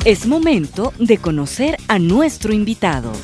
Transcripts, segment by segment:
Es momento de conocer a nuestro invitado.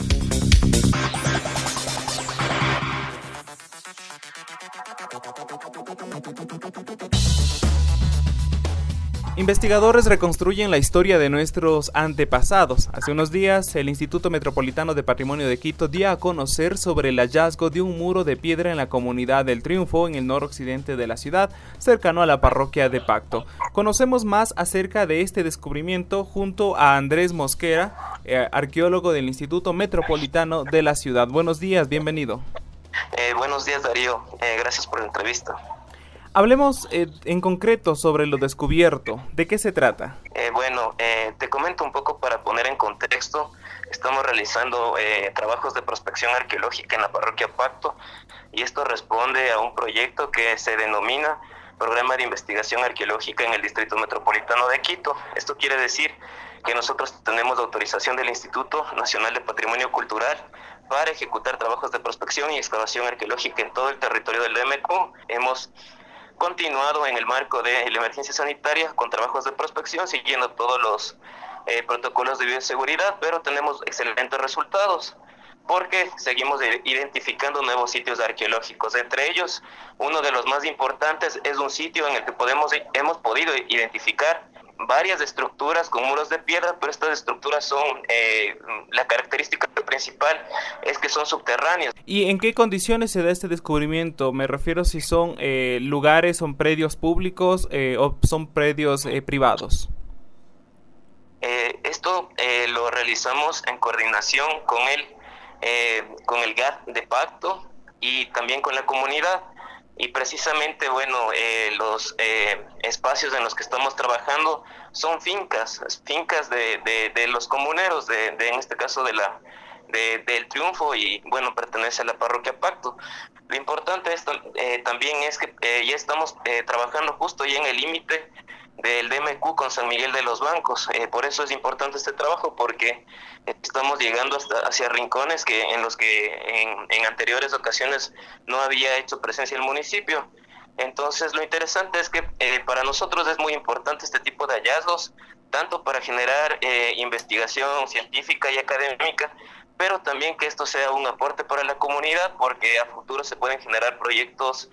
Investigadores reconstruyen la historia de nuestros antepasados. Hace unos días, el Instituto Metropolitano de Patrimonio de Quito dio a conocer sobre el hallazgo de un muro de piedra en la comunidad del Triunfo, en el noroccidente de la ciudad, cercano a la parroquia de Pacto. Conocemos más acerca de este descubrimiento junto a Andrés Mosquera, arqueólogo del Instituto Metropolitano de la ciudad. Buenos días, bienvenido. Buenos días, Darío. Gracias por la entrevista. Hablemos en concreto sobre lo descubierto. ¿De qué se trata? Te comento un poco para poner en contexto. Estamos realizando trabajos de prospección arqueológica en la parroquia Pacto, y esto responde a un proyecto que se denomina Programa de Investigación Arqueológica en el Distrito Metropolitano de Quito. Esto quiere decir que nosotros tenemos la autorización del Instituto Nacional de Patrimonio Cultural para ejecutar trabajos de prospección y excavación arqueológica en todo el territorio del DMQ. Hemos continuado en el marco de la emergencia sanitaria con trabajos de prospección, siguiendo todos los protocolos de bioseguridad, pero tenemos excelentes resultados porque seguimos identificando nuevos sitios arqueológicos. Entre ellos, uno de los más importantes es un sitio en el que hemos podido identificar varias estructuras con muros de piedra, pero estas estructuras son, la característica principal es que son subterráneas. ¿Y en qué condiciones se da este descubrimiento? Me refiero si son lugares, son predios públicos o son predios privados. Esto lo realizamos en coordinación con el GAT de Pacto y también con la comunidad. Y precisamente, los espacios en los que estamos trabajando son fincas de los comuneros, en este caso del Triunfo, y pertenece a la parroquia Pacto. Lo importante también es que ya estamos trabajando justo ahí en el límite del DMQ con San Miguel de los Bancos. Por eso es importante este trabajo, porque estamos llegando hacia rincones en los que en anteriores ocasiones no había hecho presencia el municipio. Entonces, lo interesante es que para nosotros es muy importante este tipo de hallazgos, tanto para generar investigación científica y académica, pero también que esto sea un aporte para la comunidad, porque a futuro se pueden generar proyectos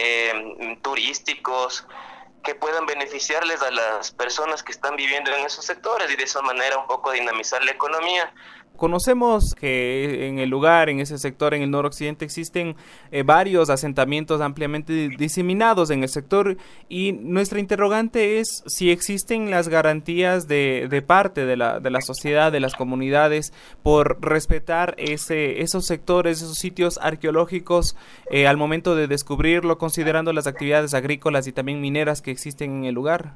turísticos que puedan beneficiarles a las personas que están viviendo en esos sectores y de esa manera un poco dinamizar la economía. Conocemos que en el lugar, en ese sector, en el noroccidente, existen varios asentamientos ampliamente diseminados en el sector, y nuestra interrogante es si existen las garantías de parte de la sociedad, de las comunidades, por respetar esos sectores, esos sitios arqueológicos al momento de descubrirlo, considerando las actividades agrícolas y también mineras que existen en el lugar.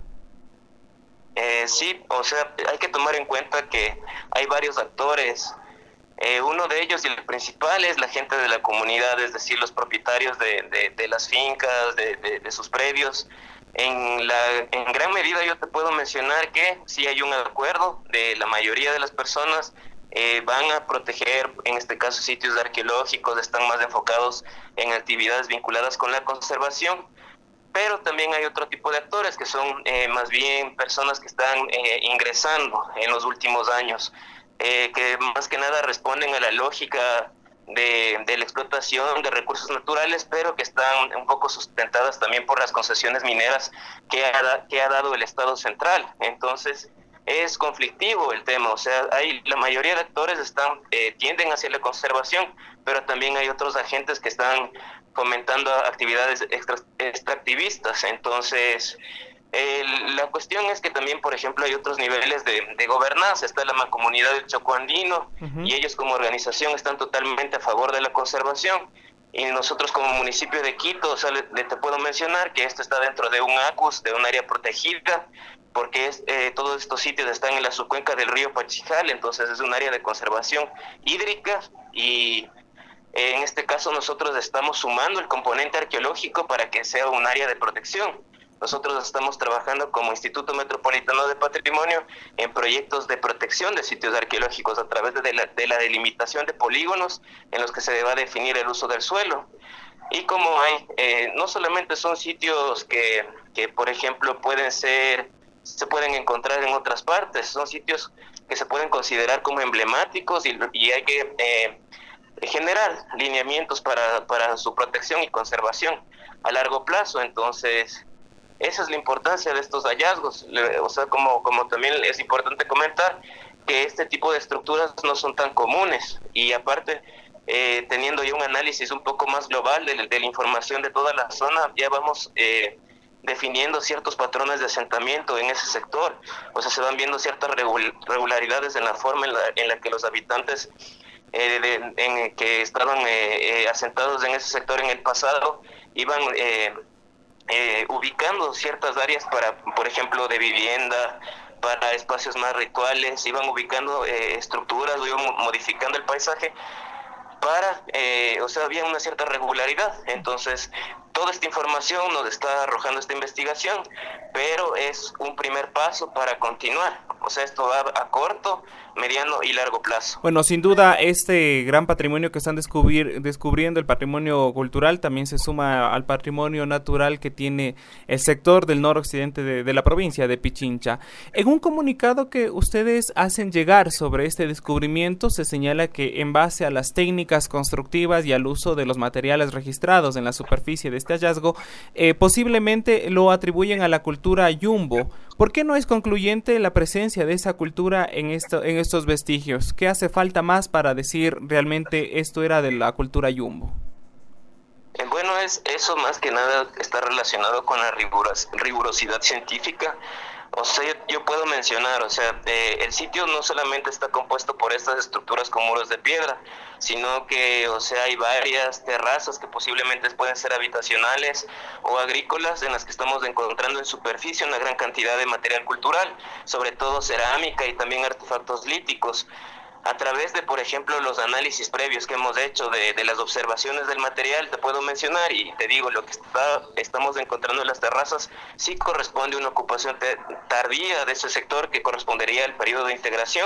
Sí, hay que tomar en cuenta que hay varios actores. Uno de ellos, y el principal, es la gente de la comunidad, es decir, los propietarios de las fincas, de sus predios. En gran medida yo te puedo mencionar que sí hay un acuerdo de la mayoría de las personas. Van a proteger, en este caso, sitios arqueológicos, están más enfocados en actividades vinculadas con la conservación. Pero también hay otro tipo de actores que son más bien personas que están ingresando en los últimos años, que más que nada responden a la lógica de la explotación de recursos naturales, pero que están un poco sustentadas también por las concesiones mineras que ha dado el Estado central. Entonces, es conflictivo el tema. La mayoría de actores tienden hacia la conservación, pero también hay otros agentes que están fomentando actividades extractivistas. Entonces, la cuestión es que también, por ejemplo, hay otros niveles de gobernanza. Está la Mancomunidad del Chocó Andino, y ellos como organización están totalmente a favor de la conservación. Y nosotros como municipio de Quito, te puedo mencionar que esto está dentro de un ACUS, de un área protegida, porque todos estos sitios están en la subcuenca del río Pachijal, entonces es un área de conservación hídrica, y en este caso nosotros estamos sumando el componente arqueológico para que sea un área de protección. Nosotros estamos trabajando como Instituto Metropolitano de Patrimonio en proyectos de protección de sitios arqueológicos a través de la delimitación de polígonos en los que se va a definir el uso del suelo. Y como no solamente son sitios que por ejemplo pueden ser se pueden encontrar en otras partes. Son sitios que se pueden considerar como emblemáticos y hay que generar lineamientos para su protección y conservación a largo plazo. Entonces, esa es la importancia de estos hallazgos. O sea, como también es importante comentar que este tipo de estructuras no son tan comunes, y aparte, teniendo ya un análisis un poco más global de la información de toda la zona, ya vamos definiendo ciertos patrones de asentamiento en ese sector. O sea, se van viendo ciertas regularidades en la forma en la que los habitantes que estaban asentados en ese sector en el pasado iban ubicando ciertas áreas para, por ejemplo, de vivienda, para espacios más rituales, iban ubicando estructuras, o iban modificando el paisaje para, o sea, había una cierta regularidad. Entonces, toda esta información nos está arrojando esta investigación, pero es un primer paso para continuar. O sea, esto va a corto, mediano y largo plazo. Bueno, sin duda, este gran patrimonio que están descubriendo, el patrimonio cultural, también se suma al patrimonio natural que tiene el sector del noroccidente de la provincia de Pichincha. En un comunicado que ustedes hacen llegar sobre este descubrimiento, se señala que en base a las técnicas constructivas y al uso de los materiales registrados en la superficie de este hallazgo, posiblemente lo atribuyen a la cultura Yumbo. ¿Por qué no es concluyente la presencia de esa cultura en estos vestigios? ¿Qué hace falta más para decir realmente esto era de la cultura Yumbo? Bueno, eso más que nada está relacionado con la rigurosidad científica. O sea, yo puedo mencionar, o sea, el sitio no solamente está compuesto por estas estructuras con muros de piedra, sino que, o sea, hay varias terrazas que posiblemente pueden ser habitacionales o agrícolas, en las que estamos encontrando en superficie una gran cantidad de material cultural, sobre todo cerámica y también artefactos líticos. A través de, por ejemplo, los análisis previos que hemos hecho de las observaciones del material, te puedo mencionar, y te digo, lo que estamos encontrando en las terrazas sí corresponde a una ocupación tardía de ese sector, que correspondería al periodo de integración.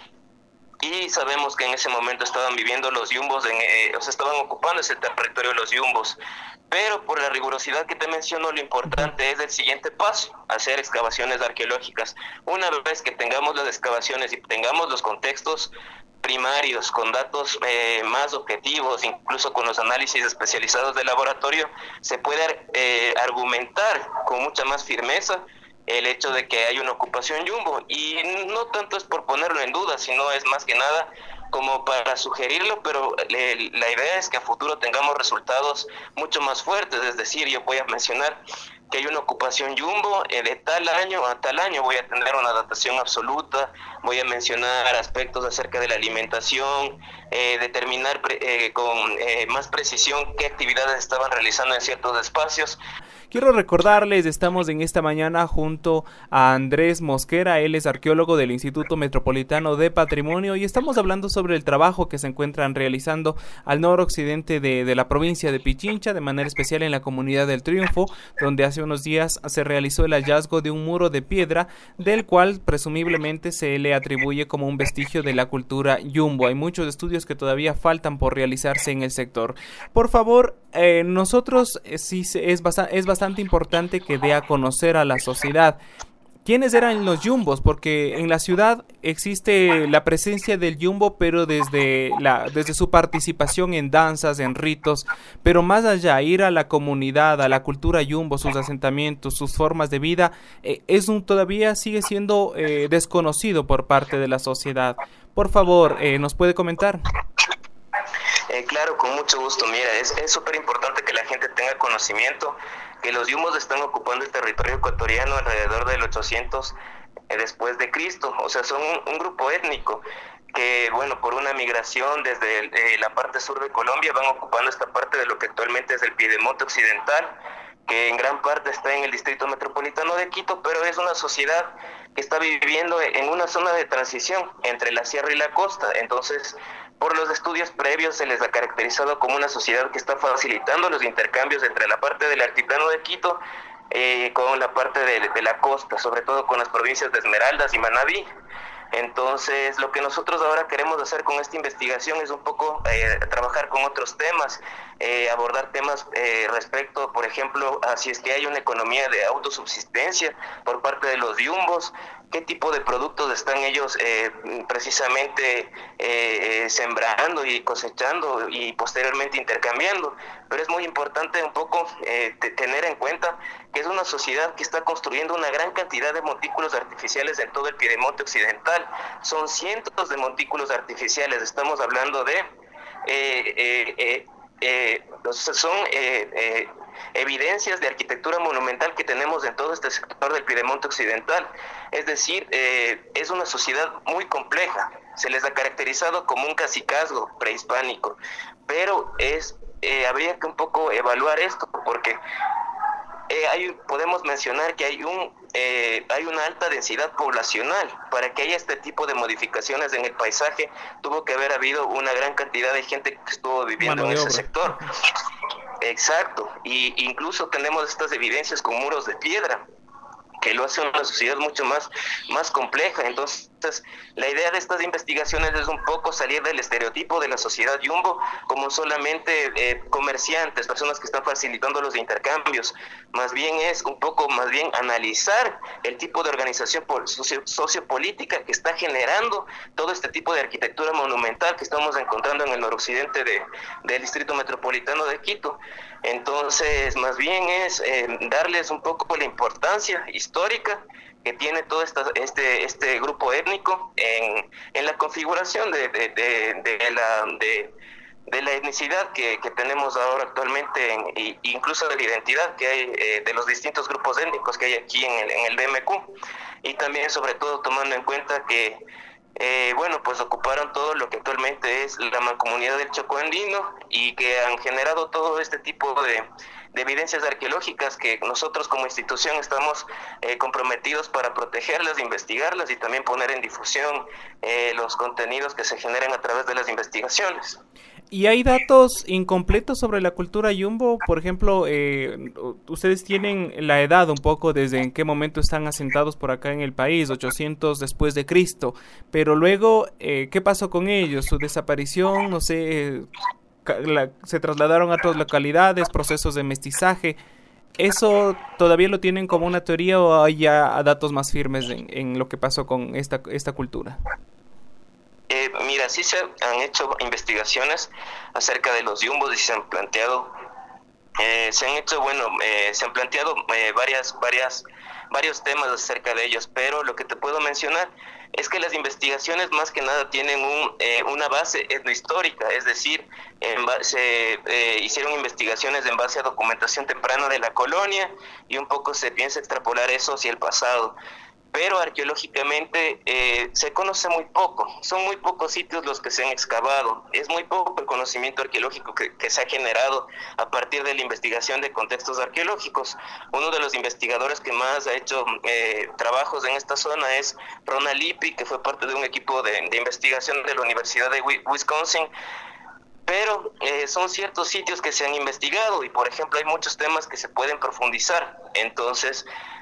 Y sabemos que en ese momento estaban viviendo los yumbos, o sea, estaban ocupando ese territorio los yumbos. Pero por la rigurosidad que te menciono, lo importante es el siguiente paso, hacer excavaciones arqueológicas. Una vez que tengamos las excavaciones y tengamos los contextos primarios, con datos más objetivos, incluso con los análisis especializados del laboratorio, se puede argumentar con mucha más firmeza el hecho de que hay una ocupación Yumbo. Y no tanto es por ponerlo en duda, sino es más que nada como para sugerirlo, pero la idea es que a futuro tengamos resultados mucho más fuertes. Es decir, yo voy a mencionar que hay una ocupación Yumbo, de tal año a tal año voy a tener una datación absoluta, voy a mencionar aspectos acerca de la alimentación, determinar con más precisión qué actividades estaban realizando en ciertos espacios. Quiero recordarles, estamos en esta mañana junto a Andrés Mosquera, él es arqueólogo del Instituto Metropolitano de Patrimonio, y estamos hablando sobre el trabajo que se encuentran realizando al noroccidente de la provincia de Pichincha, de manera especial en la comunidad del Triunfo, donde hace unos días se realizó el hallazgo de un muro de piedra, del cual presumiblemente se le atribuye como un vestigio de la cultura Yumbo. Hay muchos estudios que todavía faltan por realizarse en el sector. Por favor, nosotros sí es bastante importante que dé a conocer a la sociedad quiénes eran los yumbos, porque en la ciudad existe la presencia del yumbo, pero desde su participación en danzas, en ritos, pero más allá, ir a la comunidad, a la cultura yumbo, sus asentamientos, sus formas de vida, todavía sigue siendo desconocido por parte de la sociedad. Por favor, ¿nos puede comentar? Claro, con mucho gusto. Mira, es súper importante que la gente tenga conocimiento que los yumbos están ocupando el territorio ecuatoriano alrededor del 800 después de Cristo. O sea, son un grupo étnico que, bueno, por una migración desde la parte sur de Colombia van ocupando esta parte de lo que actualmente es el Piedemonte Occidental, que en gran parte está en el distrito metropolitano de Quito, pero es una sociedad que está viviendo en una zona de transición entre la sierra y la costa. Entonces, por los estudios previos se les ha caracterizado como una sociedad que está facilitando los intercambios entre la parte del altiplano de Quito con la parte de la costa, sobre todo con las provincias de Esmeraldas y Manabí. Entonces, lo que nosotros ahora queremos hacer con esta investigación es un poco trabajar con otros temas, abordar temas respecto, por ejemplo, a si es que hay una economía de autosubsistencia por parte de los yumbos, qué tipo de productos están ellos precisamente sembrando y cosechando y posteriormente intercambiando. Pero es muy importante un poco tener en cuenta que es una sociedad que está construyendo una gran cantidad de montículos artificiales en todo el Piedemonte Occidental. Son cientos de montículos artificiales, estamos hablando de son evidencias de arquitectura monumental que tenemos en todo este sector del Piedemonte Occidental. Es decir, es una sociedad muy compleja, se les ha caracterizado como un cacicazgo prehispánico, pero habría que un poco evaluar esto, porque podemos mencionar que hay una alta densidad poblacional. Para que haya este tipo de modificaciones en el paisaje, tuvo que haber habido una gran cantidad de gente que estuvo viviendo en ese sector. Exacto, y incluso tenemos estas evidencias con muros de piedra, que lo hace una sociedad mucho más compleja. Entonces, la idea de estas investigaciones es un poco salir del estereotipo de la sociedad yumbo como solamente comerciantes, personas que están facilitando los intercambios. Más bien es un poco analizar el tipo de organización sociopolítica que está generando todo este tipo de arquitectura monumental que estamos encontrando en el noroccidente del Distrito Metropolitano de Quito. Entonces, más bien es darles un poco la importancia histórica que tiene todo este grupo étnico en la configuración de la etnicidad que tenemos ahora actualmente, incluso de la identidad que hay de los distintos grupos étnicos que hay aquí en el BMQ, y también sobre todo tomando en cuenta que pues ocuparon todo lo que actualmente es la mancomunidad del Chocó andino y que han generado todo este tipo de evidencias arqueológicas que nosotros como institución estamos comprometidos para protegerlas, investigarlas y también poner en difusión los contenidos que se generan a través de las investigaciones. ¿Y hay datos incompletos sobre la cultura yumbo? Por ejemplo, ustedes tienen la edad un poco desde en qué momento están asentados por acá en el país, 800 después de Cristo, pero luego, ¿qué pasó con ellos? ¿Su desaparición? No sé, ¿se trasladaron a otras localidades, procesos de mestizaje? ¿Eso todavía lo tienen como una teoría o hay ya datos más firmes en lo que pasó con esta cultura? Mira, sí se han hecho investigaciones acerca de los yumbos y se han planteado varios temas acerca de ellos, pero lo que te puedo mencionar es que las investigaciones más que nada tienen una base etnohistórica, es decir, se hicieron investigaciones en base a documentación temprana de la colonia y un poco se piensa extrapolar eso hacia el pasado. Pero arqueológicamente se conoce muy poco, son muy pocos sitios los que se han excavado, es muy poco el conocimiento arqueológico que se ha generado a partir de la investigación de contextos arqueológicos. Uno de los investigadores que más ha hecho trabajos en esta zona es Ronald Lippi, que fue parte de un equipo de investigación de la Universidad de Wisconsin. Pero son ciertos sitios que se han investigado y, por ejemplo, hay muchos temas que se pueden profundizar. Entonces,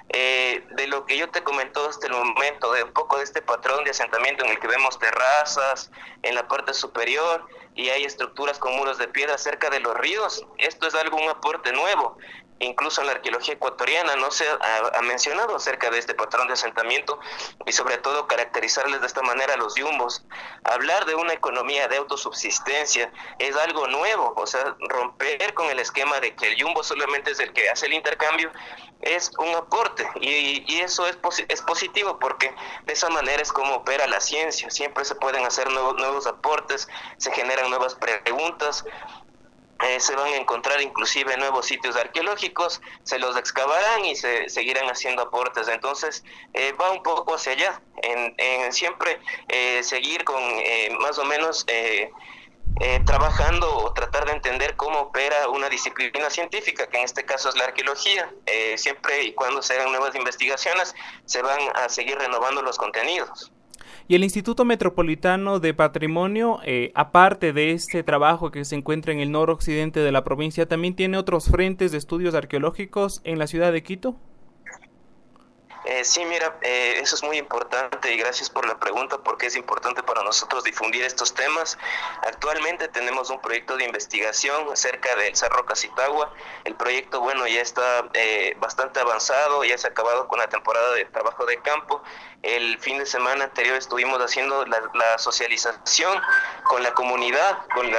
de lo que yo te comento hasta el momento, de un poco de este patrón de asentamiento en el que vemos terrazas en la parte superior y hay estructuras con muros de piedra cerca de los ríos, esto es un aporte nuevo. Incluso en la arqueología ecuatoriana no se ha mencionado acerca de este patrón de asentamiento y sobre todo caracterizarles de esta manera a los yumbos. Hablar de una economía de autosubsistencia es algo nuevo, o sea, romper con el esquema de que el yumbo solamente es el que hace el intercambio es un aporte y eso es positivo porque de esa manera es como opera la ciencia, siempre se pueden hacer nuevos aportes, se generan nuevas preguntas. Se van a encontrar inclusive nuevos sitios arqueológicos, se los excavarán y se seguirán haciendo aportes. Entonces va un poco hacia allá, en siempre seguir con más o menos trabajando o tratar de entender cómo opera una disciplina científica, que en este caso es la arqueología. Siempre y cuando se hagan nuevas investigaciones se van a seguir renovando los contenidos. Y el Instituto Metropolitano de Patrimonio, aparte de este trabajo que se encuentra en el noroccidente de la provincia, ¿también tiene otros frentes de estudios arqueológicos en la ciudad de Quito? Sí, mira, eso es muy importante y gracias por la pregunta, porque es importante para nosotros difundir estos temas. Actualmente tenemos un proyecto de investigación acerca del Cerro Casitagua. El proyecto, bueno, ya está bastante avanzado, ya se ha acabado con la temporada de trabajo de campo. El fin de semana anterior estuvimos haciendo la socialización con la comunidad,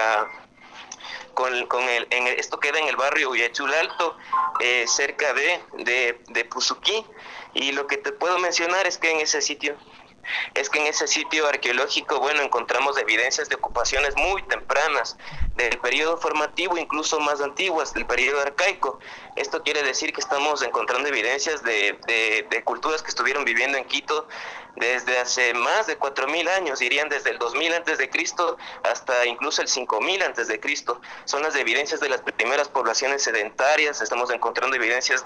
esto queda en el barrio Uyachul Alto, cerca de Puzuquí, y lo que te puedo mencionar es que en ese sitio arqueológico, bueno, encontramos evidencias de ocupaciones muy tempranas del periodo formativo, incluso más antiguas, del periodo arcaico. Esto quiere decir que estamos encontrando evidencias de culturas que estuvieron viviendo en Quito desde hace más de 4.000 años, dirían desde el 2000 a.C. hasta incluso el 5.000 a.C. Son las evidencias de las primeras poblaciones sedentarias. Estamos encontrando evidencias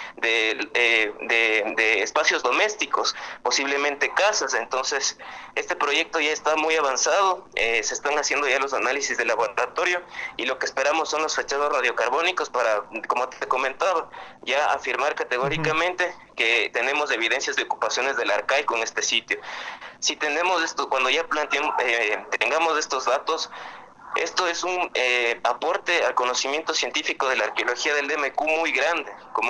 de espacios domésticos, posiblemente casas. Entonces, este proyecto ya está muy avanzado, se están haciendo ya los análisis de laboratorio y lo que esperamos son los fechados radiocarbónicos para, como te comentaba, ya afirmar categóricamente que tenemos evidencias de ocupaciones del arcaico en este sitio. Si tenemos esto, cuando ya tengamos estos datos, esto es un aporte al conocimiento científico de la arqueología del DMQ muy grande,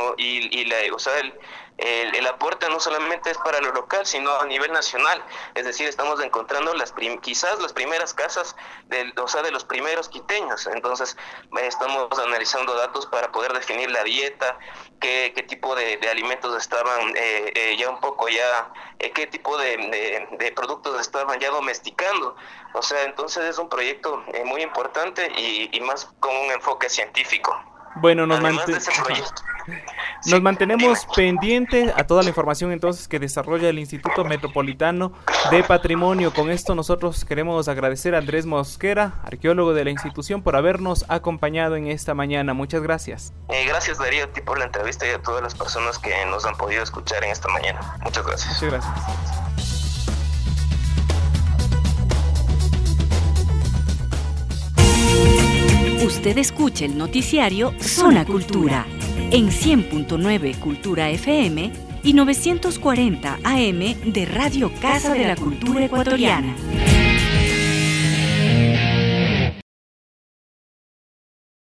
el aporte no solamente es para lo local, sino a nivel nacional. Es decir, estamos encontrando quizás las primeras casas de los primeros quiteños. Entonces, estamos analizando datos para poder definir la dieta, qué tipo de alimentos estaban qué tipo de productos estaban ya domesticando. O sea, entonces es un proyecto muy importante y más con un enfoque científico. Bueno, nos mantenemos pendientes a toda la información entonces que desarrolla el Instituto Metropolitano de Patrimonio. Con esto nosotros queremos agradecer a Andrés Mosquera, arqueólogo de la institución, por habernos acompañado en esta mañana. Muchas gracias. Gracias, Darío, a ti por la entrevista y a todas las personas que nos han podido escuchar en esta mañana. Muchas gracias. Muchas gracias. Usted escucha el noticiario Zona Cultura en 100.9 Cultura FM y 940 AM de Radio Casa de la Cultura Ecuatoriana.